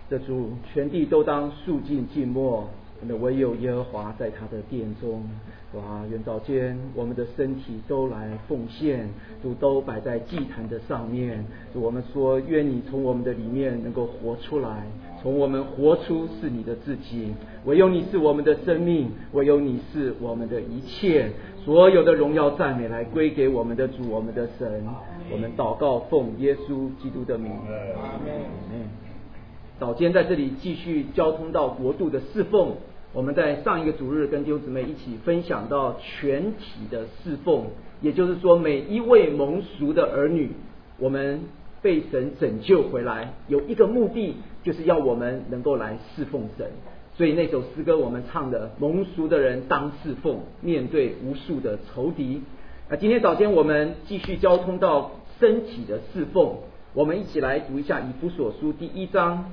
这主，全地都当肃静静默，唯有耶和华在他的殿中。愿早间我们的身体都来奉献，主都摆在祭坛的上面。主，我们说，愿你从我们的里面能够活出来，从我们活出是你的自己。唯有你是我们的生命，唯有你是我们的一切。所有的荣耀赞美来归给我们的主，我们的神。我们祷告奉耶稣基督的名，阿们。早间在这里继续交通到国度的侍奉。我们在上一个主日跟弟兄姊妹一起分享到全体的侍奉，也就是说每一位蒙赎的儿女，我们被神拯救回来，有一个目的，就是要我们能够来侍奉神。所以那首诗歌我们唱的蒙赎的人当侍奉，面对无数的仇敌。今天早间我们继续交通到身体的侍奉，我们一起来读一下以弗所书第1章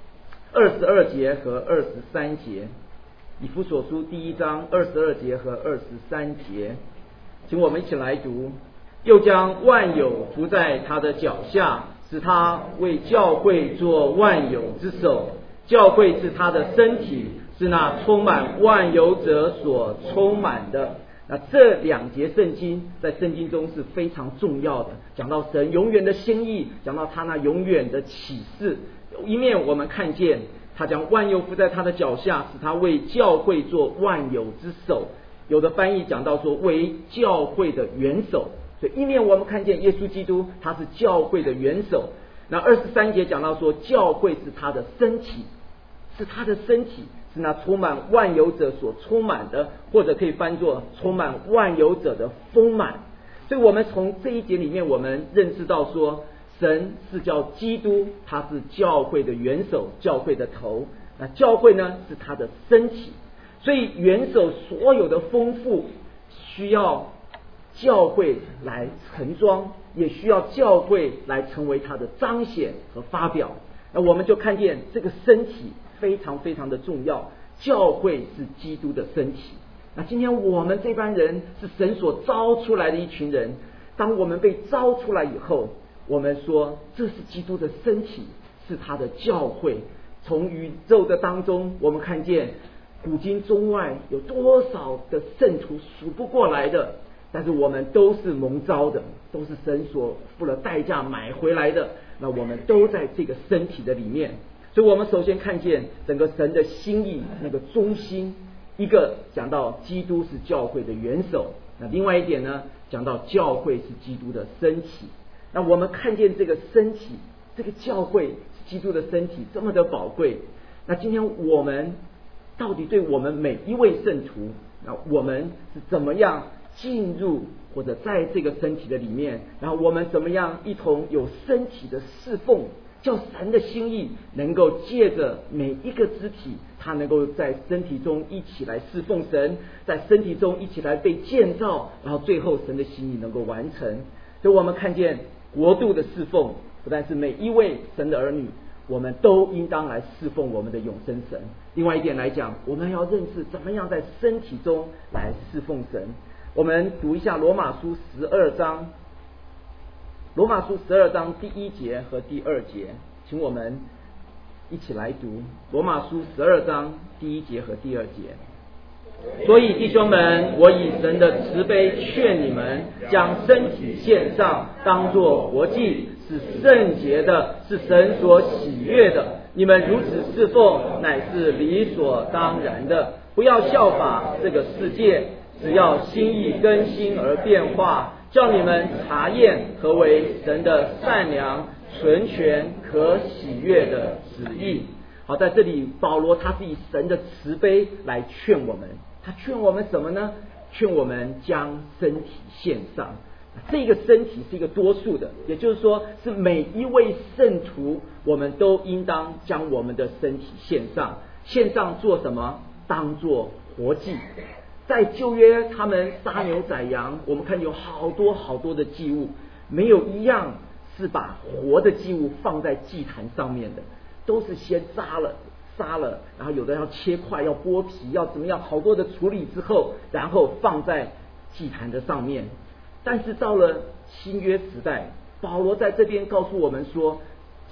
22节和23节。以弗所书第1章22节和23节，请我们一起来读。又将万有伏在他的脚下，使他为教会做万有之首。教会是他的身体，是那充满万有者所充满的。那这2节圣经在圣经中是非常重要的，讲到神永远的心意，讲到他那永远的启示。一面我们看见他将万有伏在他的脚下，使他为教会做万有之首。有的翻译讲到说为教会的元首。所以一面我们看见耶稣基督他是教会的元首。那23节讲到说教会是他的身体，是他的身体，是那充满万有者所充满的，或者可以翻作充满万有者的丰满。所以我们从这一节里面我们认识到说，神是叫基督，他是教会的元首，教会的头。那教会呢是他的身体，所以元首所有的丰富需要教会来盛装，也需要教会来成为他的彰显和发表。那我们就看见这个身体非常非常的重要，教会是基督的身体。那今天我们这班人是神所招出来的一群人，当我们被招出来以后，我们说这是基督的身体，是他的教会。从宇宙的当中我们看见古今中外有多少的圣徒数不过来的，但是我们都是蒙召的，都是神所付了代价买回来的。那我们都在这个身体的里面。所以我们首先看见整个神的心意那个中心，一个讲到基督是教会的元首，那另外一点呢，讲到教会是基督的身体。那我们看见这个身体，这个教会是基督的身体这么的宝贵。那今天我们到底对我们每一位圣徒，那我们是怎么样进入或者在这个身体的里面，然后我们怎么样一同有身体的侍奉，叫神的心意能够借着每一个肢体，他能够在身体中一起来侍奉神，在身体中一起来被建造，然后最后神的心意能够完成。所以我们看见国度的侍奉，不但是每一位神的儿女，我们都应当来侍奉我们的永生神。另外一点来讲，我们要认识怎么样在身体中来侍奉神。我们读一下罗马书12章，罗马书12章第1节和第2节，请我们一起来读罗马书12章第1节和第2节。所以弟兄们，我以神的慈悲劝你们，将身体献上，当作活祭，是圣洁的，是神所喜悦的。你们如此侍奉，乃是理所当然的。不要效法这个世界，只要心意更新而变化，叫你们查验何为神的善良、纯全、可喜悦的旨意。好，在这里保罗他是以神的慈悲来劝我们。他劝我们什么呢？劝我们将身体献上。这个身体是一个多数的，也就是说是每一位圣徒，我们都应当将我们的身体献上。献上做什么？当作活祭。在旧约他们杀牛宰羊，我们看有好多好多的祭物，没有一样是把活的祭物放在祭坛上面的，都是先杀了，然后有的要切块，要剥皮，要怎么样，好多的处理之后，然后放在祭坛的上面。但是到了新约时代，保罗在这边告诉我们说，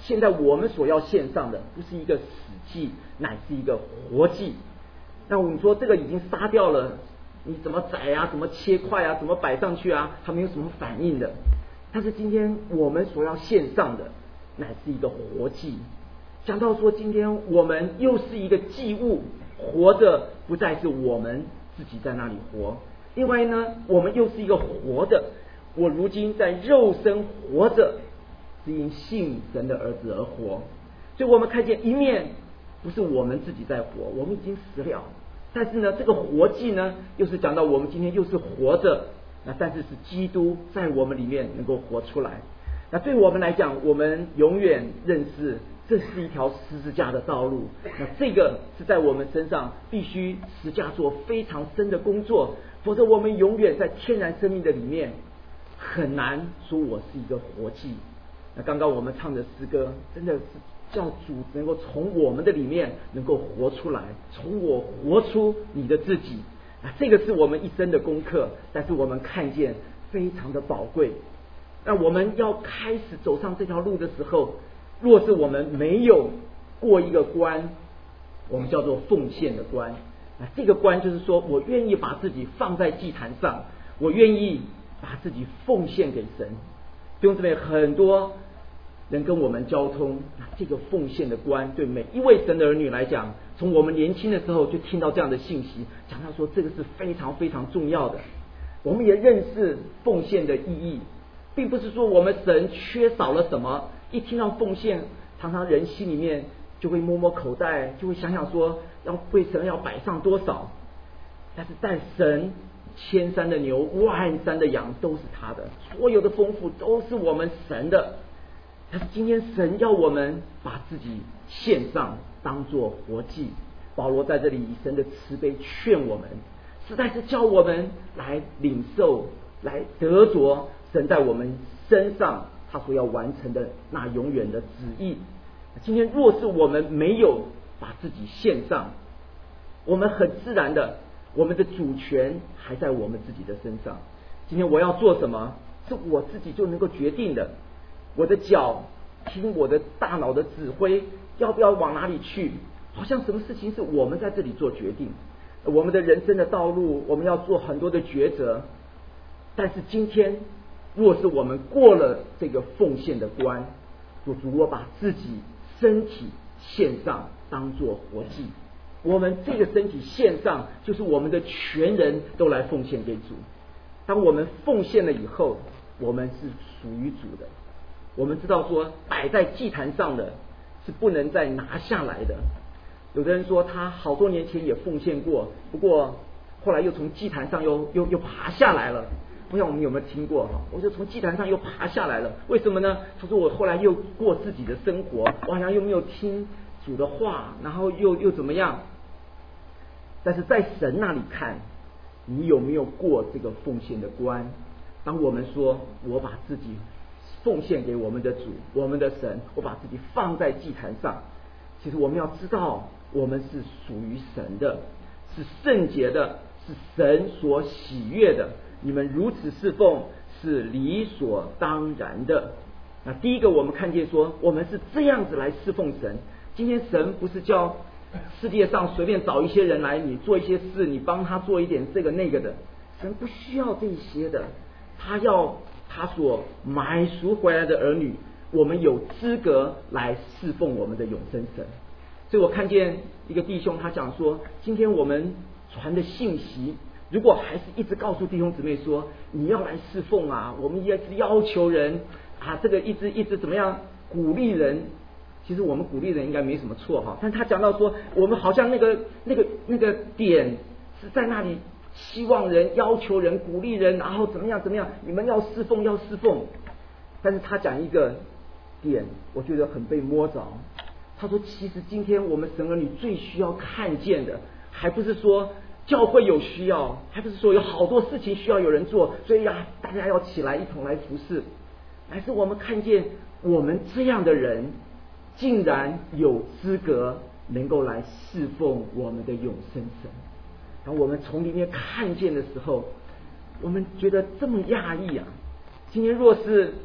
现在我们所要献上的不是一个死祭，乃是一个活祭。那我们说这个已经杀掉了，你怎么宰啊，怎么切块啊，怎么摆上去啊，它没有什么反应的。但是今天我们所要献上的乃是一个活祭。讲到说今天我们又是一个祭物，活着不再是我们自己在那里活，另外呢，我们又是一个活的，我如今在肉身活着，是因信神的儿子而活。所以我们看见一面不是我们自己在活，我们已经死了，但是呢，这个活祭呢，又是讲到我们今天又是活着，那但是是基督在我们里面能够活出来。那对我们来讲，我们永远认识这是一条十字架的道路，那这个是在我们身上必须十字架做非常深的工作，否则我们永远在天然生命的里面很难说我是一个活祭。那刚刚我们唱的诗歌真的是叫主能够从我们的里面能够活出来，从我活出你的自己。这个是我们一生的功课，但是我们看见非常的宝贵。那我们要开始走上这条路的时候，若是我们没有过一个关，我们叫做奉献的关。这个关就是说我愿意把自己放在祭坛上，我愿意把自己奉献给神。弟兄姊妹，很多人跟我们交通，这个奉献的关对每一位神的儿女来讲，从我们年轻的时候就听到这样的信息，讲到说这个是非常非常重要的。我们也认识奉献的意义，并不是说我们神缺少了什么，一听到奉献，常常人心里面就会摸摸口袋，就会想想说要为神要摆上多少。但是在神，千山的牛，万山的羊都是他的，所有的丰富都是我们神的。但是今天神要我们把自己献上，当作活祭。保罗在这里以神的慈悲劝我们，实在是叫我们来领受，来得着神在我们身上他所要完成的那永远的旨意。今天若是我们没有把自己献上，我们很自然的，我们的主权还在我们自己的身上。今天我要做什么，是我自己就能够决定的。我的脚听我的大脑的指挥，要不要往哪里去，好像什么事情是我们在这里做决定。我们的人生的道路，我们要做很多的抉择。但是今天若是我们过了这个奉献的关，主，我把自己身体献上，当作活祭。我们这个身体献上，就是我们的全人都来奉献给主。当我们奉献了以后，我们是属于主的。我们知道说摆在祭坛上的是不能再拿下来的。有的人说他好多年前也奉献过，不过后来又从祭坛上又爬下来了。不知道我们有没有听过哈？我就从祭坛上又爬下来了，为什么呢？他说我后来又过自己的生活，我好像又没有听主的话，然后又怎么样？但是在神那里看，你有没有过这个奉献的关？当我们说我把自己奉献给我们的主，我们的神，我把自己放在祭坛上，其实我们要知道我们是属于神的，是圣洁的，是神所喜悦的。你们如此侍奉是理所当然的。那第一个我们看见说我们是这样子来侍奉神。今天神不是叫世界上随便找一些人来，你做一些事，你帮他做一点这个那个的，神不需要这些的。他要他所买赎回来的儿女，我们有资格来侍奉我们的永生神。所以我看见一个弟兄他讲说，今天我们传的信息，如果还是一直告诉弟兄姊妹说你要来侍奉啊，我们也是要求人啊，这个一直怎么样鼓励人，其实我们鼓励人应该没什么错哈。但他讲到说我们好像那个点是在那里希望人、要求人、鼓励人，然后怎么样，你们要侍奉。但是他讲一个点，我觉得很被摸着。他说其实今天我们神儿女最需要看见的，还不是说教会有需要，还不是说有好多事情需要有人做，所以大家要起来一同来服侍，还是我们看见我们这样的人竟然有资格能够来侍奉我们的永生神。当我们从里面看见的时候，我们觉得这么讶异啊！今天若是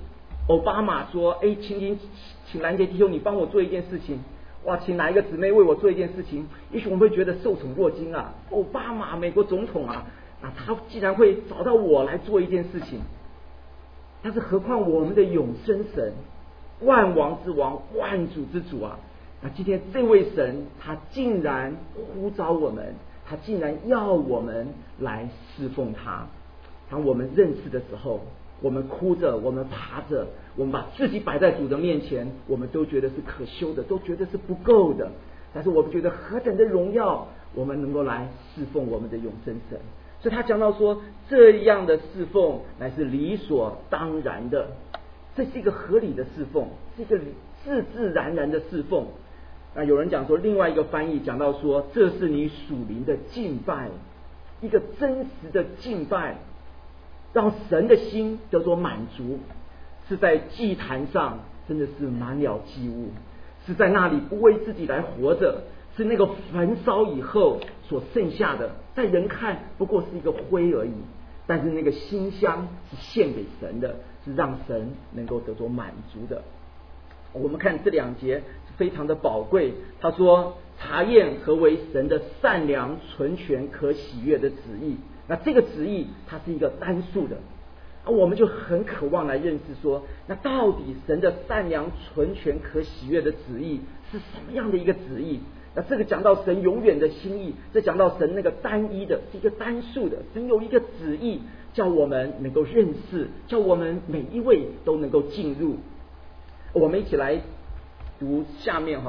奥巴马说，请兰杰弟兄你帮我做一件事情，哇，请哪一个姊妹为我做一件事情，也许我们会觉得受宠若惊啊，奥巴马美国总统啊，他既然会找到我来做一件事情，但是何况我们的永生神，万王之王，万主之主啊，那今天这位神他竟然呼召我们，他竟然要我们来侍奉他。当我们认识的时候，我们哭着，我们爬着，我们把自己摆在主的面前，我们都觉得是可羞的，都觉得是不够的，但是我们觉得何等的荣耀，我们能够来侍奉我们的永生神。所以他讲到说，这样的侍奉乃是理所当然的，这是一个合理的侍奉，是一个自自然然的侍奉。那有人讲说，另外一个翻译讲到说，这是你属灵的敬拜，一个真实的敬拜，让神的心得着满足，是在祭坛上真的是满了祭物，是在那里不为自己来活着，是那个焚烧以后所剩下的，在人看不过是一个灰而已，但是那个馨香是献给神的，是让神能够得着满足的。我们看这2节非常的宝贵，他说查验何为神的善良、纯全、可喜悦的旨意。那这个旨意它是一个单数的，我们就很渴望来认识说，那到底神的善良、纯全、可喜悦的旨意是什么样的一个旨意？那这个讲到神永远的心意，这讲到神那个单一的，是一个单数的，神有一个旨意，叫我们能够认识，叫我们每一位都能够进入。我们一起来读下面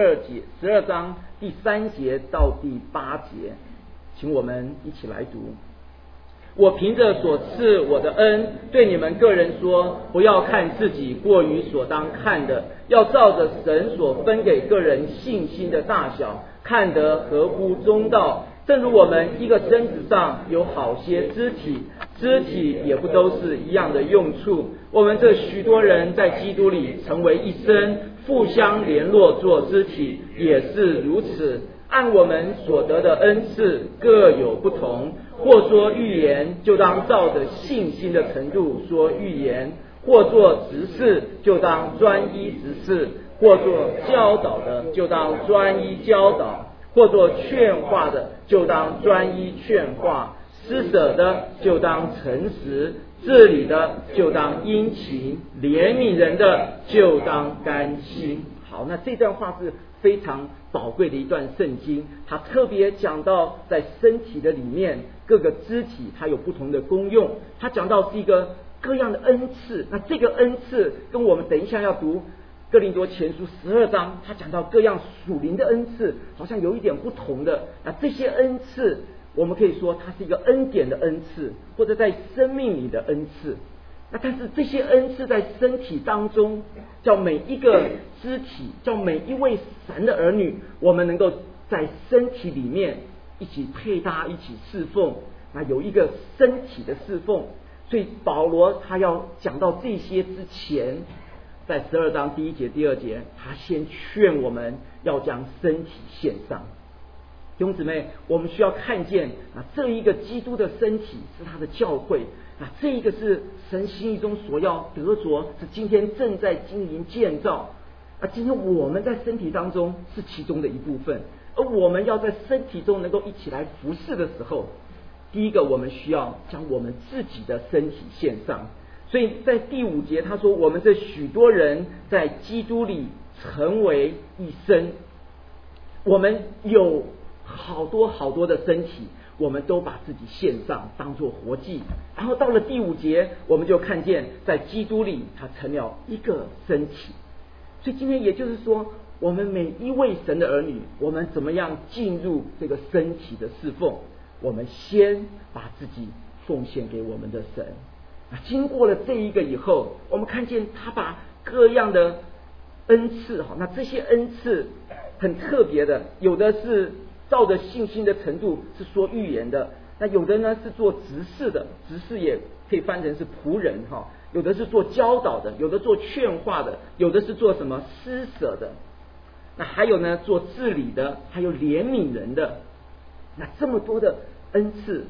12章第3节到第8节，请我们一起来读。我凭着所赐我的恩，对你们个人说，不要看自己过于所当看的，要照着神所分给个人信心的大小，看得合乎中道。正如我们一个身子上有好些肢体，肢体也不都是一样的用处。我们这许多人在基督里成为一身，互相联络做肢体，也是如此。按我们所得的恩赐各有不同，或说预言，就当照着信心的程度说预言；或做执事，就当专一执事；或做教导的，就当专一教导；或做劝化的，就当专一劝化；施舍的，就当诚实；治理的，就当殷勤；怜悯人的，就当甘心。好，那这段话是非常宝贵的一段圣经，它特别讲到在身体的里面各个肢体它有不同的功用，它讲到是一个各样的恩赐。那这个恩赐跟我们等一下要读哥林多前书12章，它讲到各样属灵的恩赐好像有一点不同的。那这些恩赐我们可以说它是一个恩典的恩赐，或者在生命里的恩赐。那但是这些恩赐在身体当中，叫每一个肢体，叫每一位神的儿女，我们能够在身体里面一起配搭，一起侍奉，那有一个身体的侍奉。所以保罗他要讲到这些之前，在12章第1节第2节，他先劝我们要将身体献上。弟兄姊妹，我们需要看见这一个基督的身体是他的教会，这一个是神心意中所要得着，是今天正在经营建造。今天我们在身体当中是其中的一部分，而我们要在身体中能够一起来服侍的时候，第一个我们需要将我们自己的身体献上。所以在第5节他说，我们这许多人在基督里成为一身，我们有好多好多的身体，我们都把自己献上当作活祭。然后到了第5节，我们就看见在基督里它成了一个身体。所以今天也就是说，我们每一位神的儿女，我们怎么样进入这个身体的侍奉？我们先把自己奉献给我们的神。经过了这一个以后，我们看见他把各样的恩赐，那这些恩赐很特别的，有的是照着信心的程度是说预言的，那有的呢是做执事的，执事也可以翻成是仆人，有的是做教导的，有的做劝化的，有的是做什么施舍的，那还有呢做治理的，还有怜悯人的。那这么多的恩赐，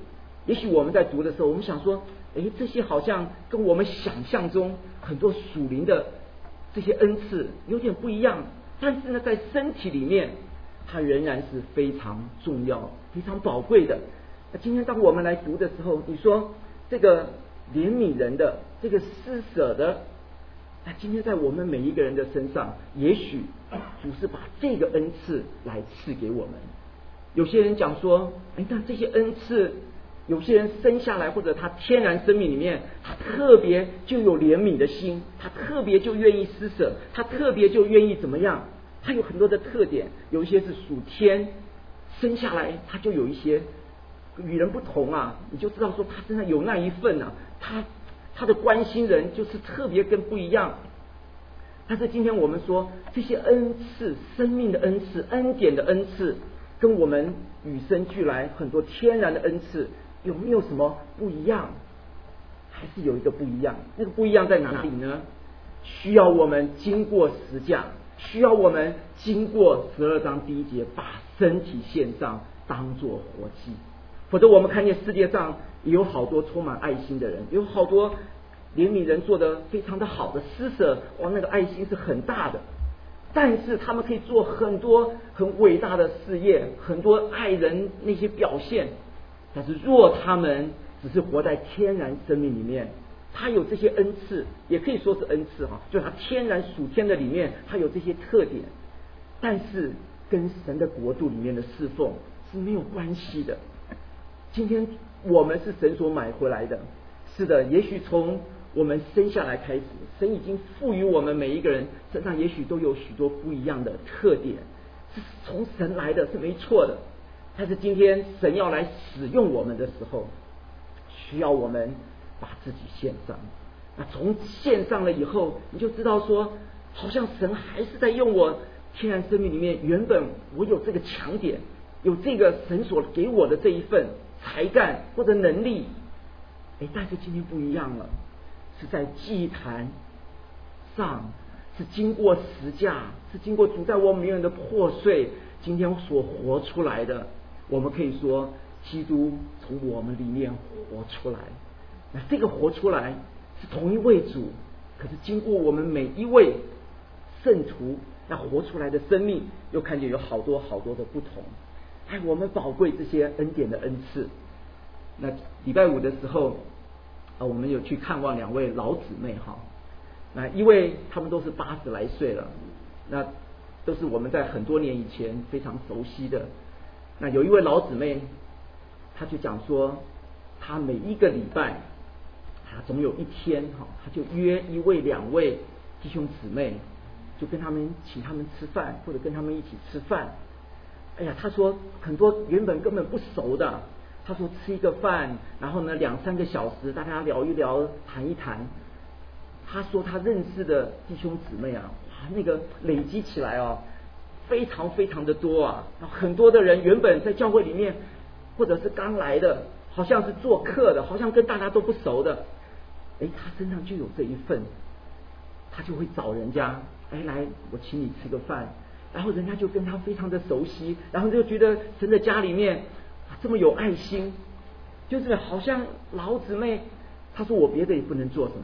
也许我们在读的时候，我们想说，这些好像跟我们想象中很多属灵的这些恩赐有点不一样，但是呢，在身体里面，它仍然是非常重要、非常宝贵的。那今天当我们来读的时候，你说这个怜悯人的、这个施舍的，那今天在我们每一个人的身上，也许主是把这个恩赐来赐给我们。有些人讲说，那这些恩赐，有些人生下来或者他天然生命里面，他特别就有怜悯的心，他特别就愿意施舍，他特别就愿意怎么样？他有很多的特点，有一些是属天，生下来他就有一些与人不同啊，你就知道说他身上有那一份啊，他的关心人就是特别跟不一样。但是今天我们说这些恩赐，生命的恩赐、恩典的恩赐，跟我们与生俱来很多天然的恩赐有没有什么不一样？还是有一个不一样。那个不一样在哪里呢？需要我们经过十架，需要我们经过12章第1节，把身体献上当作活祭。否则我们看见世界上也有好多充满爱心的人，有好多怜悯人做得非常的好的施舍，那个爱心是很大的，但是他们可以做很多很伟大的事业，很多爱人那些表现，但是若他们只是活在天然生命里面，他有这些恩赐，也可以说是恩赐就是他天然属天的里面，他有这些特点，但是跟神的国度里面的侍奉是没有关系的。今天我们是神所买回来的，是的，也许从我们生下来开始，神已经赋予我们每一个人身上也许都有许多不一样的特点，是从神来的，是没错的。但是今天神要来使用我们的时候，需要我们把自己献上。那从献上了以后，你就知道说，好像神还是在用我天然生命里面原本我有这个强点，有这个神所给我的这一份才干或者能力，但是今天不一样了，是在祭坛上，是经过十架，是经过主在我们里面的破碎，今天所活出来的。我们可以说基督从我们里面活出来，那这个活出来是同一位主，可是经过我们每一位圣徒那活出来的生命，又看见有好多好多的不同。我们宝贵这些恩典的恩赐。那礼拜五的时候我们有去看望2位老姊妹那一位他们都是80来岁了，那都是我们在很多年以前非常熟悉的。那有一位老姊妹，她就讲说，她每一个礼拜总有一天她就约1位2位弟兄姊妹，就跟他们请他们吃饭，或者跟他们一起吃饭。她说很多原本根本不熟的，她说吃一个饭，然后呢2-3个小时大家聊一聊，谈一谈。她说她认识的弟兄姊妹那个累积起来非常非常的多很多的人原本在教会里面，或者是刚来的，好像是做客的，好像跟大家都不熟的，他身上就有这一份，他就会找人家来我请你吃个饭，然后人家就跟他非常的熟悉，然后就觉得神的家里面这么有爱心，就是好像老姊妹，他说我别的也不能做什么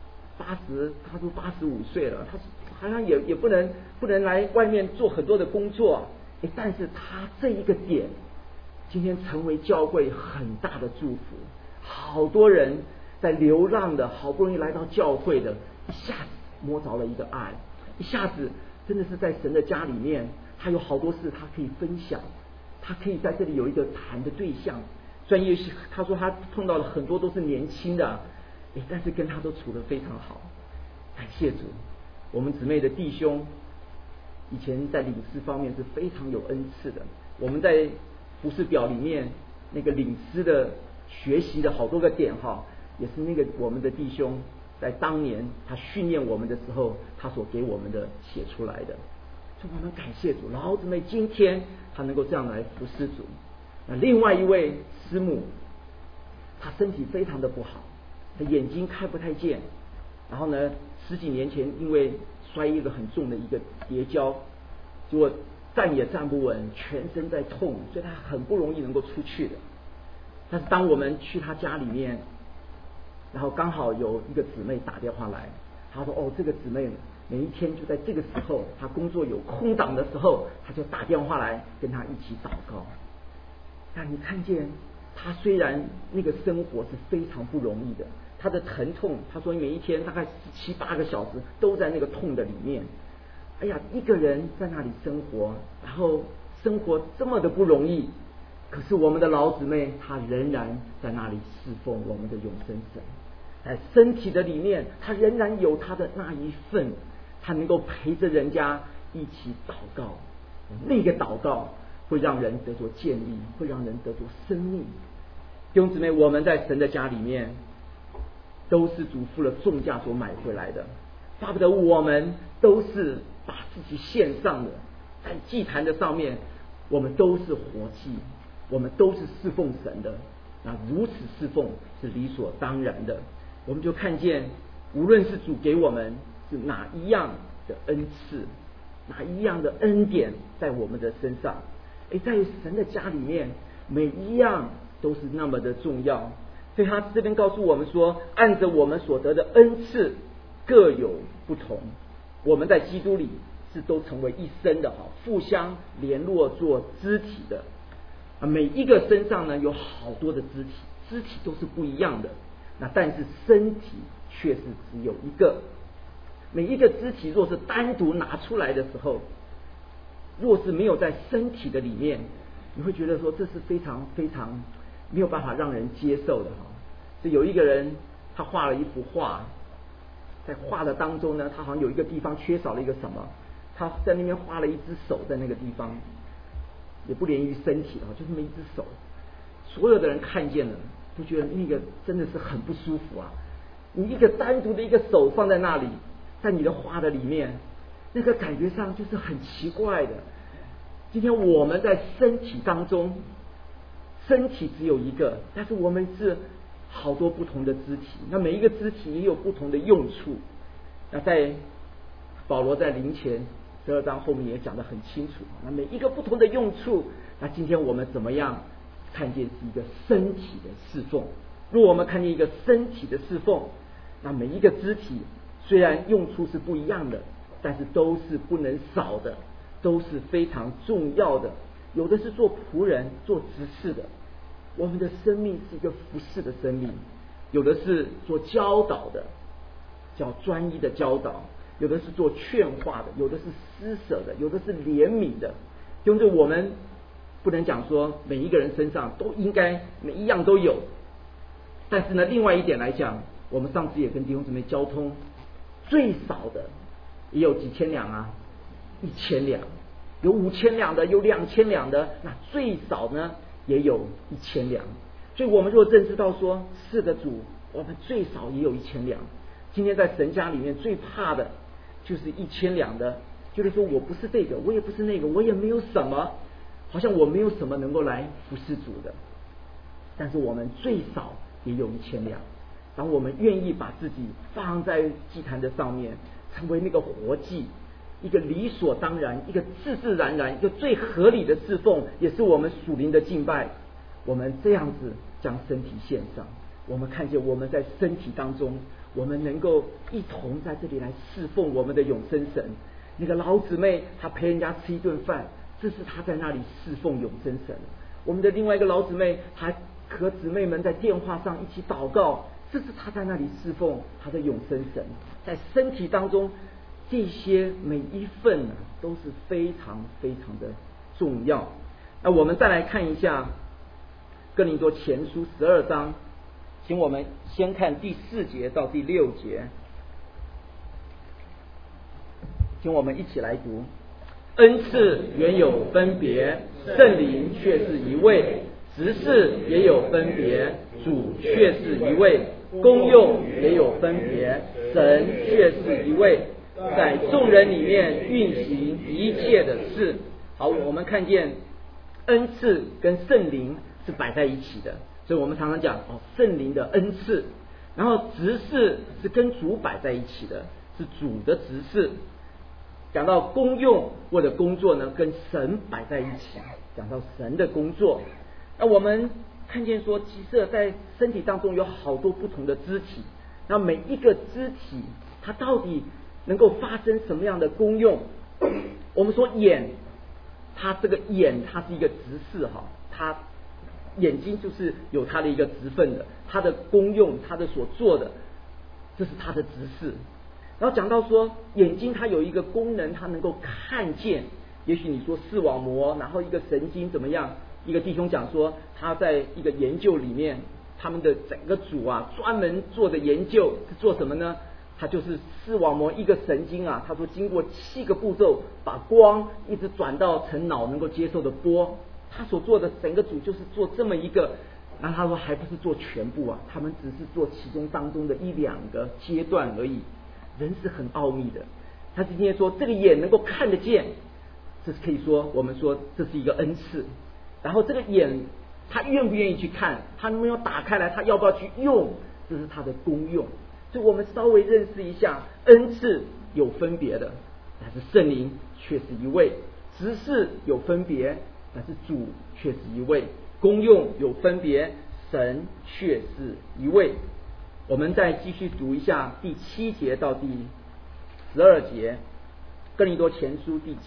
，80，他说85岁了，他好像也不能来外面做很多的工作，但是他这一个点今天成为教会很大的祝福，好多人在流浪的，好不容易来到教会的，一下子摸着了一个爱，一下子真的是在神的家里面，他有好多事他可以分享，他可以在这里有一个谈的对象。专业他说他碰到了很多都是年轻的，但是跟他都处得非常好。感谢主，我们姊妹的弟兄以前在领事方面是非常有恩赐的。我们在服事表里面那个领事的学习的好多个点也是那个我们的弟兄在当年他训练我们的时候，他所给我们的写出来的。所以我们感谢主，老姊妹今天他能够这样来服侍主。那另外一位师母，他身体非常的不好，他眼睛看不太见，然后呢10几年前因为摔一个很重的一个跌跤，结果站也站不稳，全身在痛，所以他很不容易能够出去的。 但是当我们去他家里面，然后刚好有一个姊妹打电话来，她说这个姊妹每一天就在这个时候，她工作有空档的时候，她就打电话来跟她一起祷告。那你看见她虽然那个生活是非常不容易的，她的疼痛，她说每一天大概7、8个小时都在那个痛的里面。哎呀，一个人在那里生活，然后生活这么的不容易，可是我们的老姊妹她仍然在那里侍奉我们的永生神，在身体的里面，她仍然有她的那一份，她能够陪着人家一起祷告，那个祷告会让人得着建立，会让人得着生命。弟兄姊妹，我们在神的家里面都是主付了重价所买回来的，巴不得我们都是把自己献上的，在祭坛的上面，我们都是活祭，我们都是侍奉神的。那如此侍奉是理所当然的。我们就看见，无论是主给我们是哪一样的恩赐，哪一样的恩典在我们的身上，在神的家里面，每一样都是那么的重要。所以他这边告诉我们说，按着我们所得的恩赐各有不同，我们在基督里是都成为一身的，互相联络做肢体的。每一个身上呢有好多的肢体，肢体都是不一样的，那但是身体却是只有一个。每一个肢体若是单独拿出来的时候，若是没有在身体的里面，你会觉得说这是非常非常没有办法让人接受的。就有一个人他画了一幅画，在画的当中呢，他好像有一个地方缺少了一个什么，他在那边画了一只手在那个地方，也不连于身体，就这么一只手。所有的人看见了都觉得那个真的是很不舒服啊！你一个单独的一个手放在那里，在你的画的里面，那个感觉上就是很奇怪的。今天我们在身体当中，身体只有一个，但是我们是好多不同的肢体，那每一个肢体也有不同的用处。那在保罗在林前12章后面也讲得很清楚，那每一个不同的用处，那今天我们怎么样看见是一个身体的侍奉？如果我们看见一个身体的侍奉，那每一个肢体虽然用处是不一样的，但是都是不能少的，都是非常重要的。有的是做仆人做执事的，我们的生命是一个服侍的生命；有的是做教导的，叫专一的教导；有的是做劝化的，有的是施舍的，有的是怜悯的。就是我们不能讲说每一个人身上都应该每一样都有，但是呢，另外一点来讲，我们上次也跟弟兄姊妹交通，最少的也有几千两啊，1000两，有5000两的，有2000两的，那最少呢也有1000两。所以我们若认知到说，是的主，我们最少也有1000两。今天在神家里面最怕的就是1000两的，就是说我不是这个，我也不是那个，我也没有什么，好像我没有什么能够来服侍主的。但是我们最少也有1000两。当我们愿意把自己放在祭坛的上面，成为那个活祭，一个理所当然，一个自自然然，一个最合理的侍奉，也是我们属灵的敬拜。我们这样子将身体献上，我们看见我们在身体当中，我们能够一同在这里来侍奉我们的永生神。那个老姊妹她陪人家吃一顿饭，这是她在那里侍奉永生神。我们的另外一个老姊妹还和姊妹们在电话上一起祷告，这是她在那里侍奉她的永生神。在身体当中，这些每一份都是非常非常的重要。那我们再来看一下哥林多前书12章，请我们先看第4节到第6节，请我们一起来读。恩赐原有分别，圣灵却是一位；执事也有分别，主却是一位；功用也有分别，神却是一位，在众人里面运行一切的事。好，我们看见恩赐跟圣灵是摆在一起的，所以我们常常讲圣灵的恩赐，然后执事是跟主摆在一起的，是主的执事。讲到功用或者工作呢，跟神摆在一起，讲到神的工作。那我们看见说，其实在身体当中有好多不同的肢体，那每一个肢体它到底能够发生什么样的功用？我们说眼，它这个眼它是一个直视哈，它眼睛就是有它的一个职分的，它的功用，它的所做的，这是它的直视。然后讲到说，眼睛它有一个功能，它能够看见。也许你说视网膜，然后一个神经怎么样？一个弟兄讲说，他在一个研究里面，他们的整个组啊，专门做的研究是做什么呢？他就是视网膜一个神经啊，他说经过7个步骤，把光一直转到成脑能够接受的波。他所做的整个组就是做这么一个，然后他说还不是做全部啊，他们只是做其中当中的1、2个阶段而已。人是很奥秘的，他今天说这个眼能够看得见，这是可以说我们说这是一个恩赐。然后这个眼他愿不愿意去看，他能不能打开来，他要不要去用，这是他的功用。所以我们稍微认识一下，恩赐有分别的，但是圣灵却是一位；职事有分别，但是主却是一位；功用有分别，神却是一位。我们再继续读一下第7节到第12节，哥林多前书第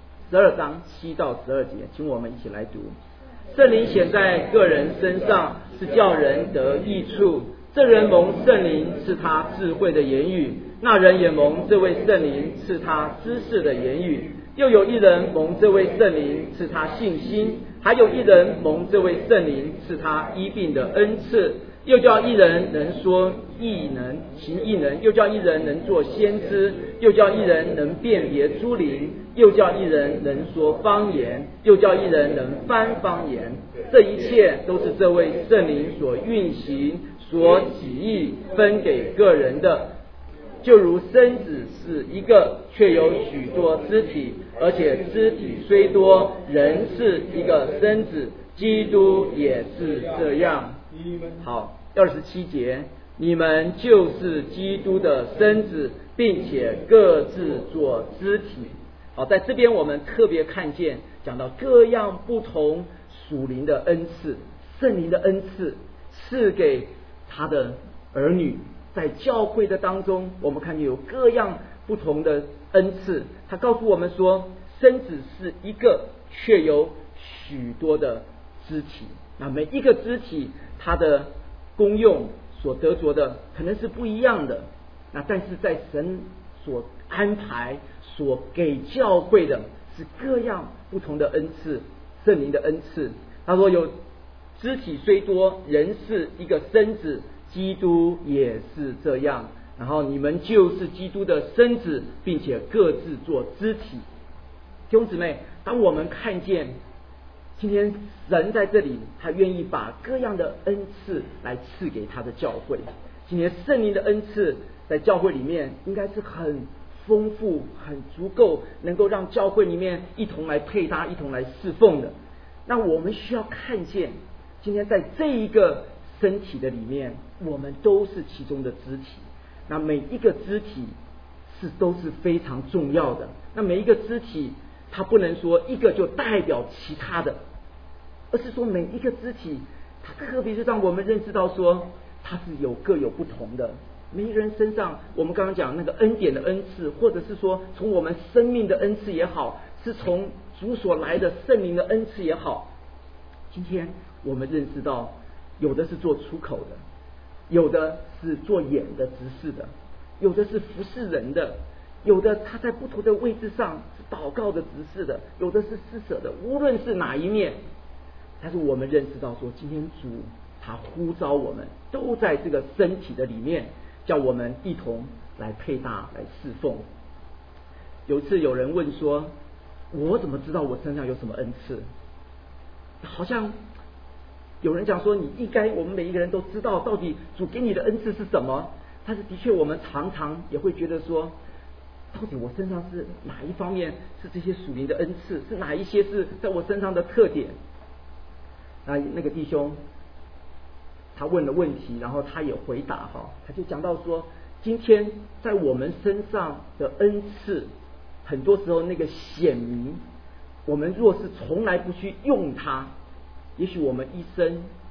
12章7到12节，请我们一起来读。圣灵显在个人身上，是叫人得益处。这人蒙圣灵赐他智慧的言语，那人也蒙这位圣灵赐他知识的言语。又有一人蒙这位圣灵赐他信心，还有一人蒙这位圣灵赐他医病的恩赐。又叫一人能说异能行异能，又叫一人能做先知，又叫一人能辨别诸灵，又叫一人能说方言，又叫一人能翻方言。这一切都是这位圣灵所运行、所己意分给个人的。就如身子是一个，却有许多肢体，而且肢体虽多，人是一个身子，基督也是这样。好，27节，你们就是基督的身子，并且各自做肢体。好，在这边我们特别看见讲到各样不同属灵的恩赐，圣灵的恩赐赐给他的儿女。在教会的当中，我们看见有各样不同的恩赐。他告诉我们说，身子是一个，却有许多的肢体。那每一个肢体，它的功用所得着的可能是不一样的。那但是在神所安排、所给教会的是各样不同的恩赐，圣灵的恩赐。他说有肢体虽多，人是一个身子，基督也是这样。然后你们就是基督的身子，并且各自做肢体。弟兄姊妹，当我们看见今天神在这里，他愿意把各样的恩赐来赐给他的教会。今天圣灵的恩赐在教会里面应该是很丰富、很足够，能够让教会里面一同来配搭、一同来侍奉的。那我们需要看见，今天在这一个身体的里面，我们都是其中的肢体。那每一个肢体都是非常重要的。那每一个肢体，它不能说一个就代表其他的，而是说每一个肢体，它特别是让我们认识到说，它是各有不同的。每一个人身上，我们刚刚讲那个恩典的恩赐，或者是说从我们生命的恩赐也好，是从主所来的圣灵的恩赐也好，今天我们认识到，有的是做出口的，有的是做眼的执事的，有的是服侍人的，有的他在不同的位置上是祷告的执事的，有的是施舍的。无论是哪一面，但是我们认识到说，今天主他呼召我们都在这个身体的里面，叫我们一同来配搭来侍奉。有一次有人问说，我怎么知道我身上有什么恩赐？好像有人讲说，你应该我们每一个人都知道到底主给你的恩赐是什么。但是的确我们常常也会觉得说，到底我身上是哪一方面是这些属灵的恩赐，是哪一些是在我身上的特点。那个弟兄他问了问题，然后他也回答他就讲到说，今天在我们身上的恩赐，很多时候那个显明，我们若是从来不去用它，也许我们一生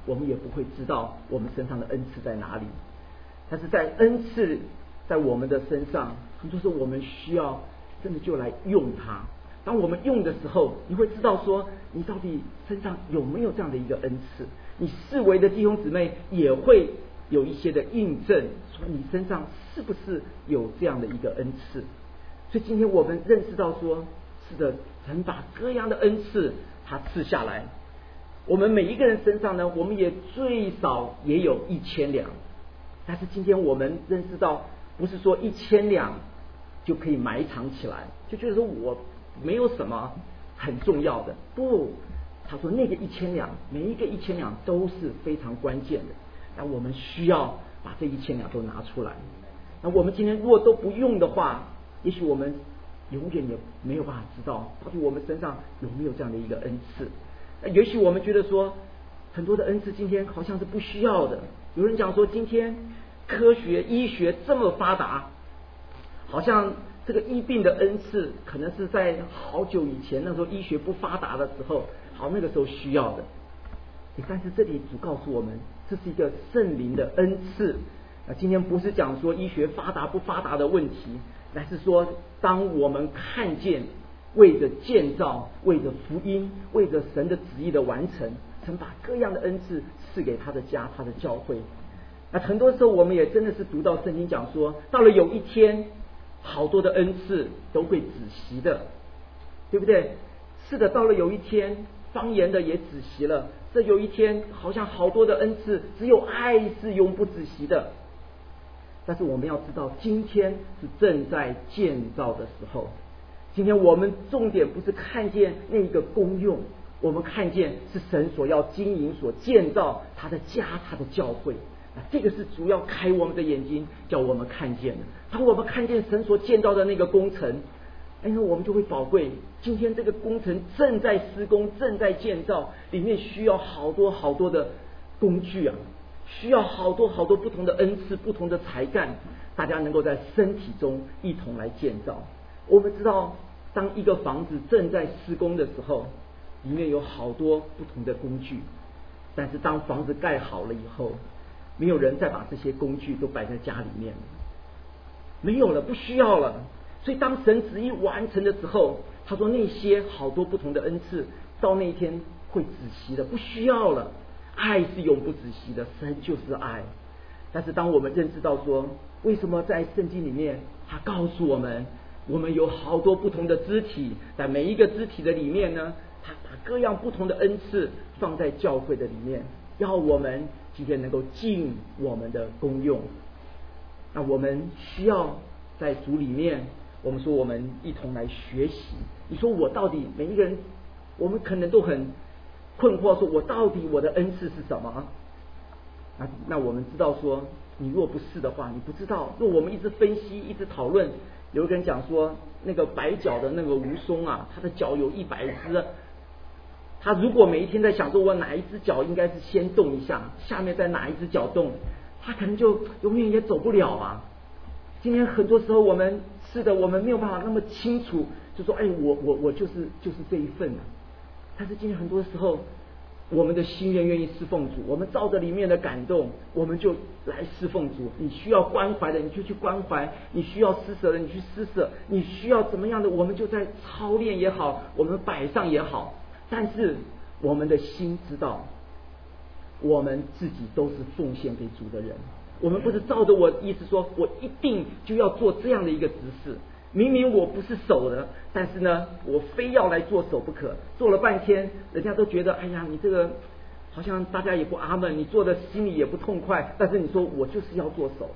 我们也不会知道我们身上的恩赐在哪里。但是在恩赐在我们的身上，很多时候我们需要真的就来用它。当我们用的时候，你会知道说你到底身上有没有这样的一个恩赐。你四围的弟兄姊妹也会有一些的印证，说你身上是不是有这样的一个恩赐。所以今天我们认识到说，是的，神把各样的恩赐他赐下来。我们每一个人身上呢，我们也最少也有1000两。但是今天我们认识到，不是说1000两就可以埋藏起来，就觉得说我没有什么很重要的。不，他说那个1000两，每一个1000两都是非常关键的。那我们需要把这1000两都拿出来。那我们今天如果都不用的话，也许我们永远也没有办法知道到底我们身上有没有这样的一个恩赐。也许我们觉得说很多的恩赐今天好像是不需要的。有人讲说今天科学医学这么发达，好像这个医病的恩赐可能是在好久以前，那时候医学不发达的时候，好那个时候需要的。但是这里主告诉我们，这是一个圣灵的恩赐。今天不是讲说医学发达不发达的问题，乃是说当我们看见为着建造，为着福音，为着神的旨意的完成，神把各样的恩赐赐给他的家，他的教会。那很多时候我们也真的是读到圣经讲说，到了有一天好多的恩赐都会止息的，对不对？是的，到了有一天方言的也止息了，这有一天好像好多的恩赐，只有爱是永不止息的。但是我们要知道，今天是正在建造的时候。今天我们重点不是看见那个功用，我们看见是神所要经营、所建造他的家、他的教会。这个是主要开我们的眼睛，叫我们看见的。当我们看见神所建造的那个工程，我们就会宝贵。今天这个工程正在施工，正在建造，里面需要好多好多的工具啊，需要好多好多不同的恩赐、不同的才干，大家能够在身体中一同来建造。我们知道，当一个房子正在施工的时候，里面有好多不同的工具，但是当房子盖好了以后，没有人再把这些工具都摆在家里面了，没有了，不需要了。所以当神旨意完成的时候，他说那些好多不同的恩赐到那一天会止息的，不需要了。爱是永不止息的，神就是爱。但是当我们认识到说，为什么在圣经里面他告诉我们，我们有好多不同的肢体，在每一个肢体的里面呢，他把各样不同的恩赐放在教会的里面，要我们今天能够尽我们的功用。那我们需要在主里面，我们说我们一同来学习。你说我到底每一个人，我们可能都很困惑，说我到底我的恩赐是什么？那我们知道说，你若不是的话，你不知道。若我们一直分析，一直讨论，有一个人讲说，那个白脚的那个吴松啊，他的脚有100只，他如果每一天在想说，我哪一只脚应该是先动一下，下面再哪一只脚动，他可能就永远也走不了啊。今天很多时候我们是的，我们没有办法那么清楚，就说我就是这一份啊。但是今天很多时候，我们的心愿意侍奉主，我们照着里面的感动，我们就来侍奉主。你需要关怀的，你就去关怀；你需要施舍的，你去施舍；你需要怎么样的，我们就在操练也好，我们摆上也好。但是我们的心知道，我们自己都是奉献给主的人。我们不是照着我意思说，我一定就要做这样的一个执事。明明我不是手的，但是呢，我非要来做手不可。做了半天，人家都觉得，哎呀，你这个好像大家也不阿们，你做的心里也不痛快。但是你说我就是要做手，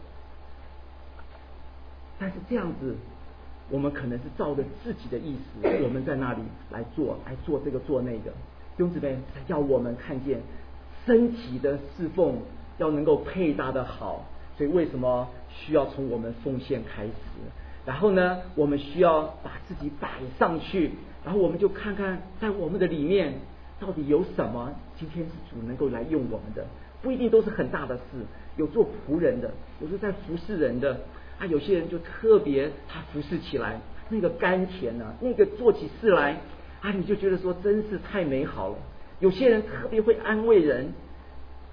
但是这样子，我们可能是照着自己的意思，我们在那里来做这个做那个。弟兄姊妹，要我们看见身体的侍奉要能够配搭的好，所以为什么需要从我们奉献开始？然后呢，我们需要把自己摆上去，然后我们就看看在我们的里面到底有什么，今天是主能够来用我们的，不一定都是很大的事，有做仆人的，有时在服侍人的啊，有些人就特别他服侍起来那个甘甜啊，那个做起事来啊，你就觉得说真是太美好了。有些人特别会安慰人，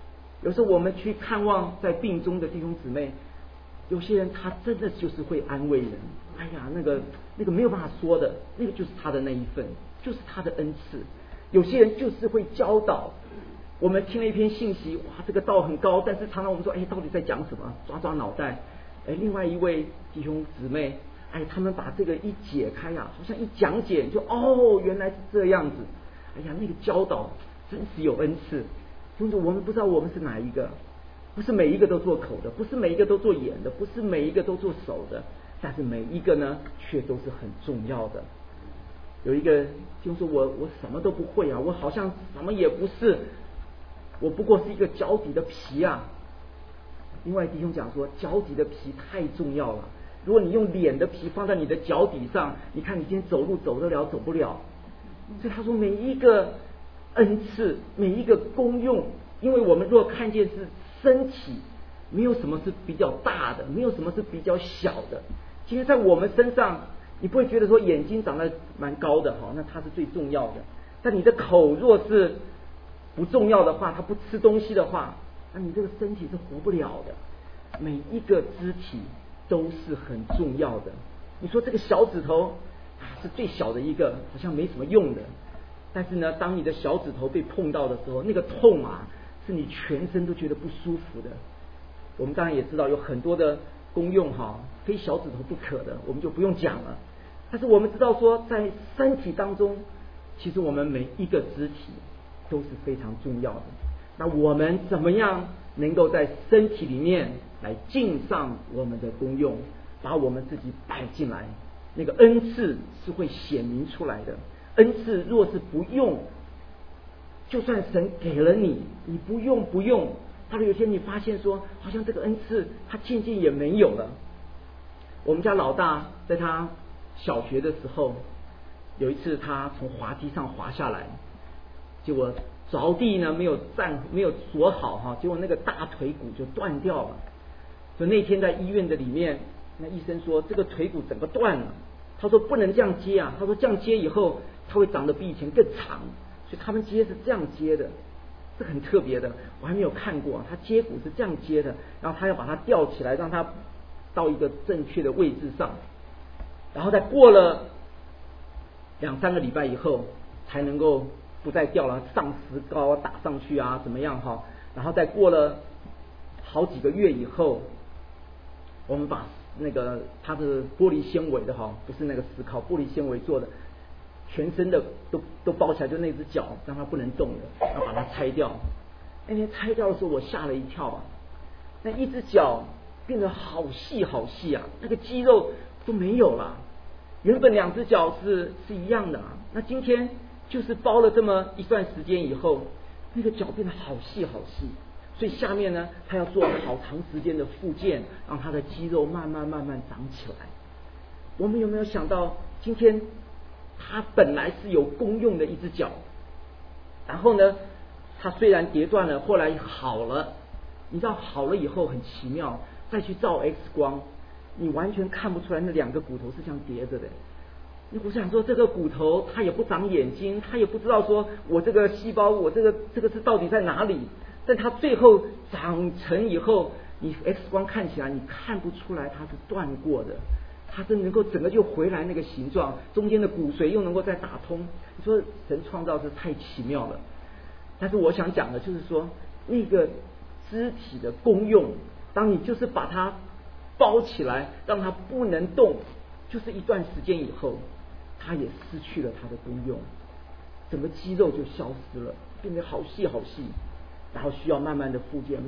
有时候我们去看望在病中的弟兄姊妹，有些人他真的就是会安慰人，哎呀，那个没有办法说的，那个就是他的那一份，就是他的恩赐。有些人就是会教导。我们听了一篇信息，哇，这个道很高，但是常常我们说，哎，到底在讲什么？抓脑袋。哎，另外一位弟兄姊妹，哎，他们把这个一解开呀，好像一讲解，就原来是这样子。哎呀，那个教导真是有恩赐。就是我们不知道我们是哪一个，不是每一个都做口的，不是每一个都做眼的，不是每一个都做手的，但是每一个呢，却都是很重要的。有一个就说我什么都不会啊，我好像什么也不是，我不过是一个脚底的皮啊。另外弟兄讲说，脚底的皮太重要了。如果你用脸的皮放在你的脚底上，你看你今天走路走得了走不了。所以他说每一个恩赐，每一个功用，因为我们若看见是身体，没有什么是比较大的，没有什么是比较小的。今天在我们身上，你不会觉得说眼睛长得蛮高的，那它是最重要的。但你的口若是不重要的话，它不吃东西的话，那你这个身体是活不了的。每一个肢体都是很重要的。你说这个小指头是最小的一个，好像没什么用的。但是呢，当你的小指头被碰到的时候，那个痛是你全身都觉得不舒服的。我们当然也知道有很多的功用非小指头不可的，我们就不用讲了。但是我们知道说，在身体当中，其实我们每一个肢体都是非常重要的。那我们怎么样能够在身体里面来尽上我们的功用，把我们自己摆进来？那个恩赐是会显明出来的。恩赐若是不用，就算神给了你，你不用，到了有些你发现说，好像这个恩赐他渐渐也没有了。我们家老大在他小学的时候，有一次他从滑梯上滑下来，结果着地呢没有锁好结果那个大腿骨就断掉了。所以那天在医院的里面，那医生说这个腿骨整个断了。他说不能这样接他说这样接以后它会长得比以前更长，所以他们接是这样接的，这很特别的，我还没有看过他接骨是这样接的，然后他要把它吊起来，让它到一个正确的位置上，然后再过了2-3个礼拜以后才能够不再吊了，上石膏打上去怎么样然后再过了好几个月以后，我们把那个它是玻璃纤维的不是那个石膏，玻璃纤维做的，全身的都包起来，就那只脚让它不能动的，要把它拆掉。那天拆掉的时候，我吓了一跳那一只脚变得好细那个肌肉都没有了。原本2只脚是一样的那今天就是包了这么一段时间以后，那个脚变得好细。所以下面呢，他要做好长时间的复健，让他的肌肉慢慢长起来。我们有没有想到，今天他本来是有功用的一只脚，然后呢，他虽然跌断了，后来好了。你知道好了以后很奇妙，再去照 X 光，你完全看不出来那2个骨头是这样叠着的。我想说，这个骨头它也不长眼睛，它也不知道说我这个细胞，我这个是到底在哪里。但它最后长成以后，你 X 光看起来你看不出来它是断过的，它是能够整个就回来那个形状，中间的骨髓又能够再打通。你说神创造是太奇妙了。但是我想讲的就是说，那个肢体的功用，当你就是把它包起来，让它不能动，就是一段时间以后，它也失去了它的功用，整个肌肉就消失了，变得好细，然后需要慢慢的复健。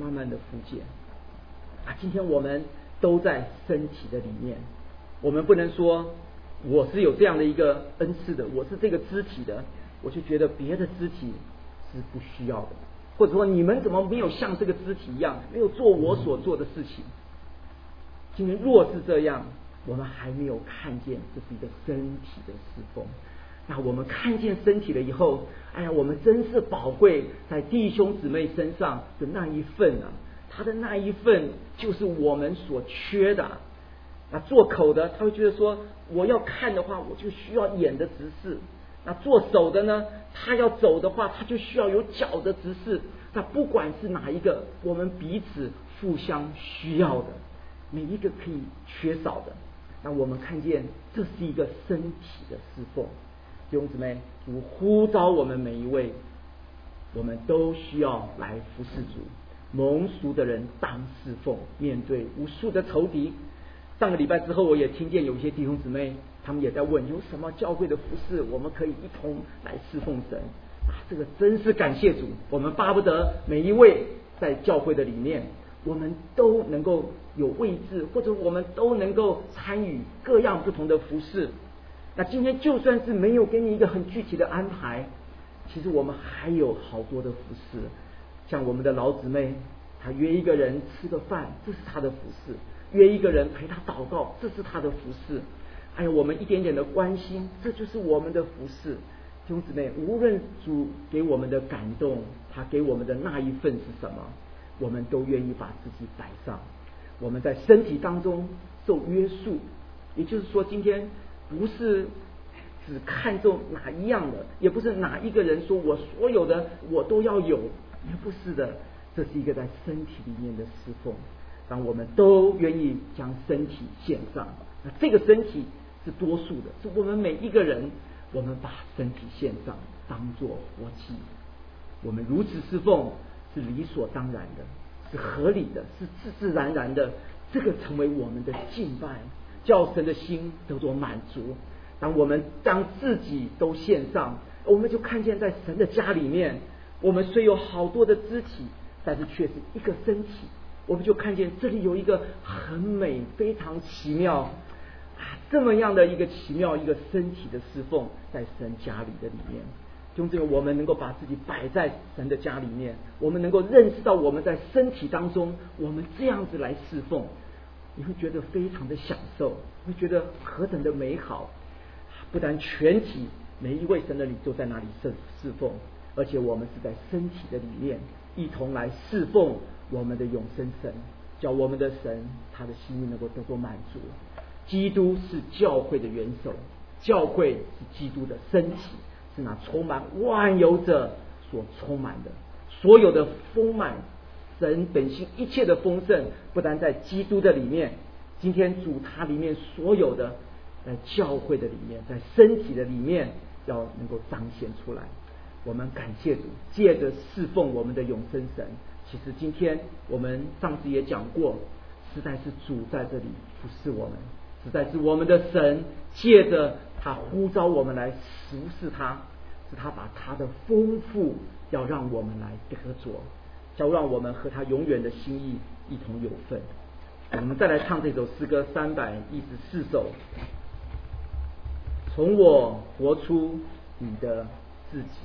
今天我们都在身体的里面，我们不能说我是有这样的一个恩赐的，我是这个肢体的，我就觉得别的肢体是不需要的，或者说你们怎么没有像这个肢体一样，没有做我所做的事情。今天若是这样，我们还没有看见这是一个身体的侍奉。那我们看见身体了以后，我们真是宝贵在弟兄姊妹身上的那一份他的那一份就是我们所缺的。做口的他会觉得说，我要看的话，我就需要眼的执事， 那做手的呢，他要走的话，他就需要有脚的执事。那不管是哪一个，我们彼此互相需要的，每一个可以缺少的。那我们看见这是一个身体的侍奉。弟兄姊妹，主呼召我们每一位，我们都需要来服侍主。蒙赎的人当侍奉，面对无数的仇敌。上个礼拜之后，我也听见有一些弟兄姊妹，他们也在问，有什么教会的服侍，我们可以一同来侍奉神啊！这个真是感谢主，我们巴不得每一位在教会的里面，我们都能够有位置，或者我们都能够参与各样不同的服侍。那今天就算是没有给你一个很具体的安排，其实我们还有好多的服侍。像我们的老姊妹，她约一个人吃个饭，这是她的服侍；约一个人陪她祷告，这是她的服侍。还有我们一点点的关心，这就是我们的服侍。弟兄姊妹，无论主给我们的感动，他给我们的那一份是什么，我们都愿意把自己摆上。我们在身体当中受约束，也就是说，今天不是只看重哪一样的，也不是哪一个人说我所有的我都要有，也不是的。这是一个在身体里面的侍奉，当我们都愿意将身体献上，那这个身体是多数的，是我们每一个人，我们把身体献上，当作活祭。我们如此侍奉是理所当然的，是合理的，是自自然然的。这个成为我们的敬拜，叫神的心得到满足。当我们将自己都献上，我们就看见在神的家里面，我们虽有好多的肢体，但是却是一个身体。我们就看见这里有一个很美、非常奇妙这么样的一个奇妙一个身体的侍奉，在神家里的里面。就这个我们能够把自己摆在神的家里面，我们能够认识到我们在身体当中，我们这样子来侍奉，你会觉得非常的享受，会觉得何等的美好。不但全体每一位神的里都在那里侍奉，而且我们是在身体的里面一同来侍奉我们的永生神，叫我们的神他的心意能够得到满足。基督是教会的元首，教会是基督的身体，是那充满万有者所充满的，所有的丰满，神本性一切的丰盛，不但在基督的里面，今天主他里面所有的，在教会的里面，在身体的里面，要能够彰显出来。我们感谢主，借着侍奉我们的永生神。其实今天我们上次也讲过，实在是主在这里服侍我们，实在是我们的神借着他呼召我们来服侍他，是他把他的丰富要让我们来得着，要让我们和他永远的心意一同有份。我们再来唱这首诗歌314首，从我活出你的自己。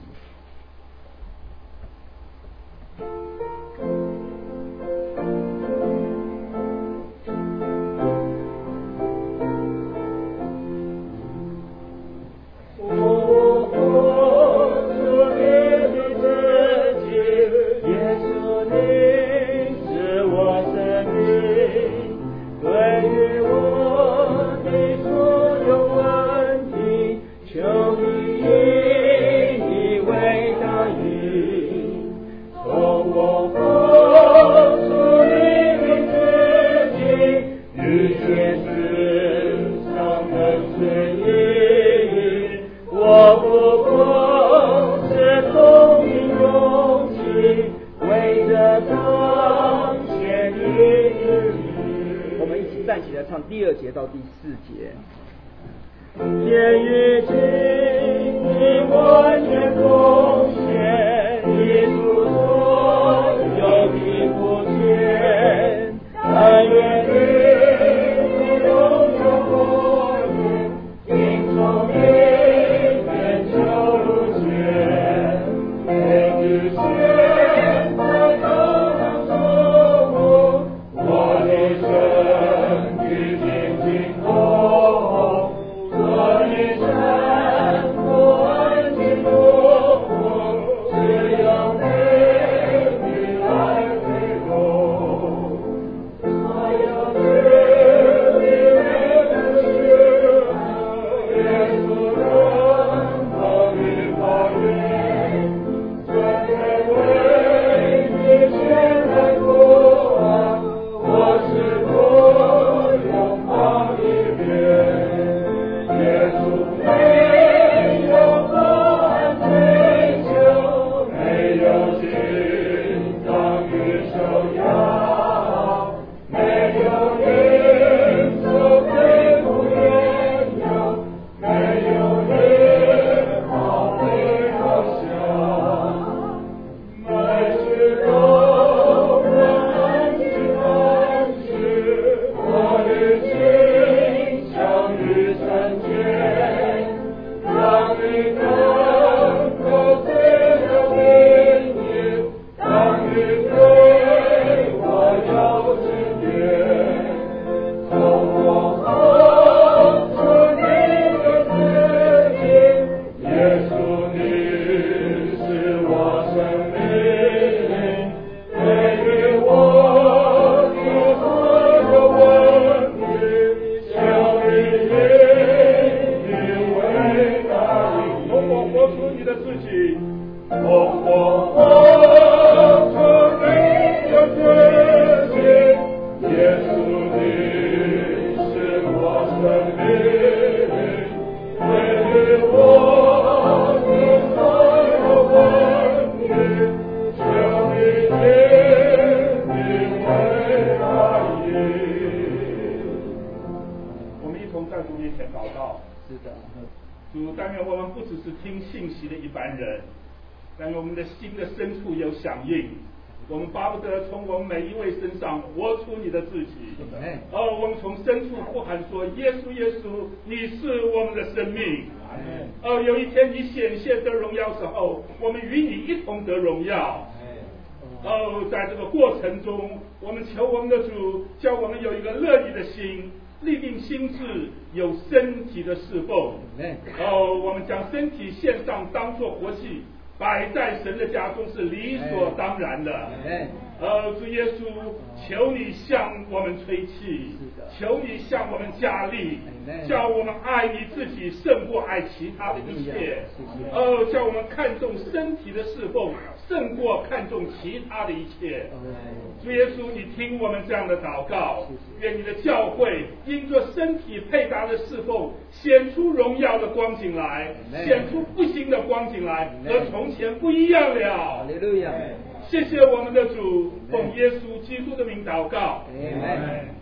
我的神主，但愿我们不只是听信息的一般人，但愿我们的心的深处有响应。我们巴不得从我们每一位身上活出你的自己。我们从深处呼喊说：耶稣，耶稣，你是我们的生命。有一天你显现得荣耀时候，我们与你一同得荣耀。在这个过程中，我们求我们的主，叫我们有一个乐意的心，立定心志，有身体的侍奉。我们将身体献上，当作活祭，摆在神的家中是理所当然的。主耶稣，求你向我们吹气，求你向我们加力，叫我们爱你自己胜过爱其他的一切。叫我们看重身体的侍奉胜过看重其他的一切。主耶稣，你听我们这样的祷告，愿你的教会因着身体配搭的侍奉，显出荣耀的光景来，显出复兴的光景来，和从前不一样了。 哈利路亚！ 谢谢我们的主，奉耶稣基督的名祷告。 Amen